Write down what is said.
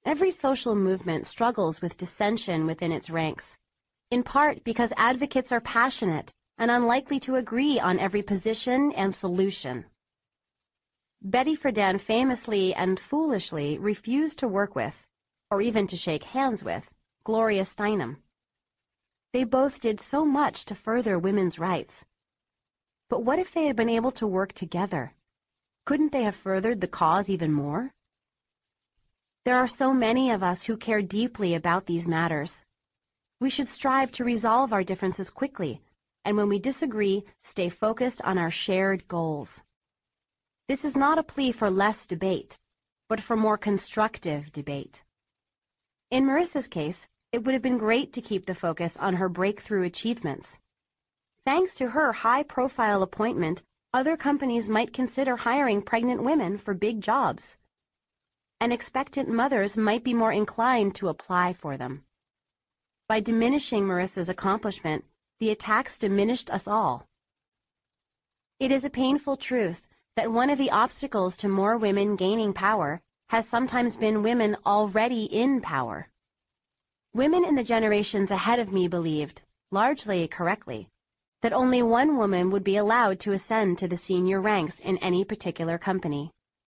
Every social movement struggles with dissension within its ranks, in part because advocates are passionate and unlikely to agree on every position and solution. Betty Friedan famously and foolishly refused to work with, or even to shake hands with, Gloria Steinem. They both did so much to further women's rights. But what if they had been able to work together? Couldn't they have furthered the cause even more? There are so many of us who care deeply about these matters. We should strive to resolve our differences quickly, and when we disagree, stay focused on our shared goals. This is not a plea for less debate, but for more constructive debate. In Marissa's case, it would have been great to keep the focus on her breakthrough achievements. Thanks to her high-profile appointment, other companies might consider hiring pregnant women for big jobs, and expectant mothers might be more inclined to apply for them. By diminishing Marissa's accomplishment, the attacks diminished us all. It is a painful truth that one of the obstacles to more women gaining power has sometimes been women already in power. Women in the generations ahead of me believed, largely correctly, that only one woman would be allowed to ascend to the senior ranks in any particular company.